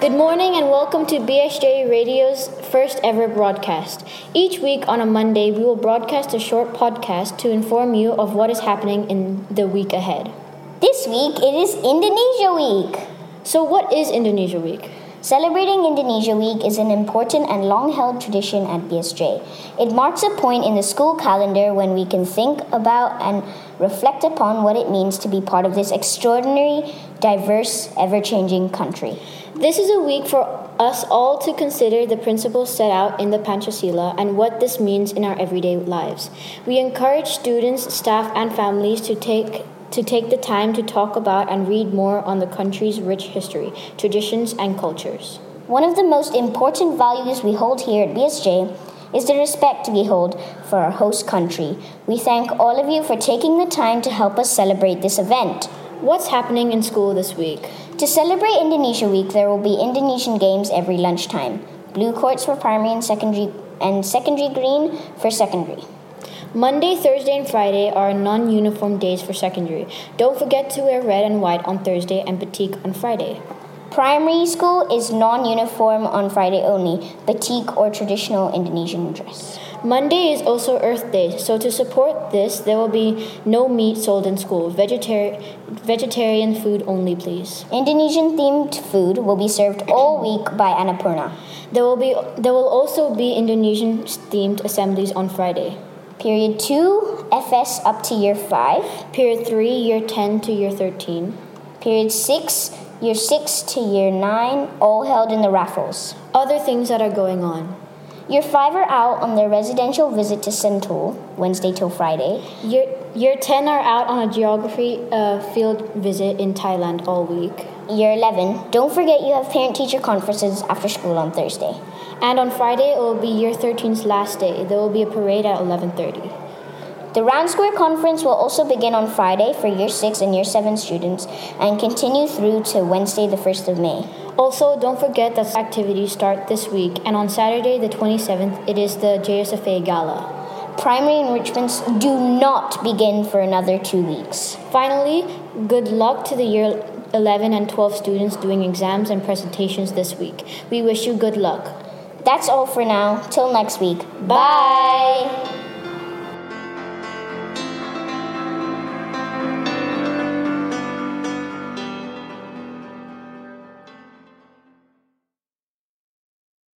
Good morning and welcome to BSJ Radio's first ever broadcast. Each week on a Monday, we will broadcast a short podcast to inform you of what is happening in the week ahead. This week, it is Indonesia Week. So what is Indonesia Week? Celebrating Indonesia Week is an important and long-held tradition at BSJ. It marks a point in the school calendar when we can think about and reflect upon what it means to be part of this extraordinary, diverse, ever-changing country. This is a week for us all to consider the principles set out in the Pancasila and what this means in our everyday lives. We encourage students, staff, and families to take the time to talk about and read more on the country's rich history, traditions, and cultures. One of the most important values we hold here at BSJ is the respect we hold for our host country. We thank all of you for taking the time to help us celebrate this event. What's happening in school this week? To celebrate Indonesia Week, there will be Indonesian games every lunchtime. Blue courts for primary and secondary green for secondary. Monday, Thursday, and Friday are non-uniform days for secondary. Don't forget to wear red and white on Thursday and batik on Friday. Primary school is non-uniform on Friday only, batik or traditional Indonesian dress. Monday is also Earth Day, so to support this, there will be no meat sold in school. Vegetarian food only, please. Indonesian-themed food will be served all week by Annapurna. There will also be Indonesian-themed assemblies on Friday. Period 2, FS up to Year 5. Period 3, Year 10 to Year 13. Period 6, Year 6 to Year 9, all held in the raffles. Other things that are going on. Year 5 are out on their residential visit to Sentul, Wednesday till Friday. Year 10 are out on a geography field visit in Thailand all week. Year 11, don't forget you have parent-teacher conferences after school on Thursday. And on Friday, it will be Year 13's last day. There will be a parade at 11:30. The Round Square Conference will also begin on Friday for Year 6 and Year 7 students and continue through to Wednesday, the 1st of May. Also, don't forget that activities start this week, and on Saturday, the 27th, it is the JSFA Gala. Primary enrichments do not begin for another 2 weeks. Finally, good luck to the Year 11 and 12 students doing exams and presentations this week. We wish you good luck. That's all for now. Till next week. Bye!